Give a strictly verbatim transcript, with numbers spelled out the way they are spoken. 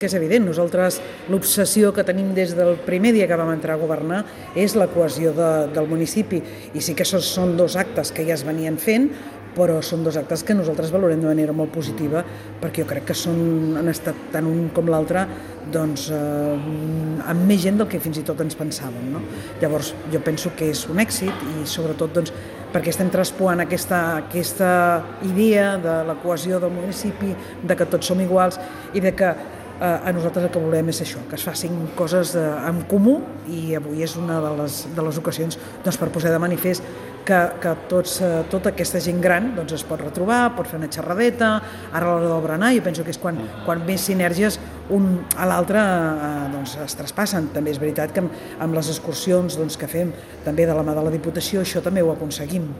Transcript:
Que és evident, nosaltres l'obsessió que tenim des del primer dia que vam entrar a governar és la cohesió de, del municipi, i sí que això són dos actes que ja es venien fent, però són dos actes que nosaltres valorem de manera molt positiva, perquè jo crec que són, han estat tant un com l'altre doncs, eh, amb més gent del que fins i tot ens pensàvem, no? Llavors jo penso que és un èxit, i sobretot doncs, perquè estem traspuant aquesta, aquesta idea de la cohesió del municipi, de que tots som iguals i de que a nosaltres el que volem és això, que es facin coses en comú, i avui és una de les, de les ocasions doncs, per posar de manifest que, que tots, tota aquesta gent gran doncs, es pot retrobar, pot fer una xerradeta, ara a l'hora del berenar, jo penso que és quan, quan més sinergies un a l'altre doncs, es traspassen. També és veritat que amb, amb les excursions doncs, que fem també de la mà de la Diputació, això també ho aconseguim.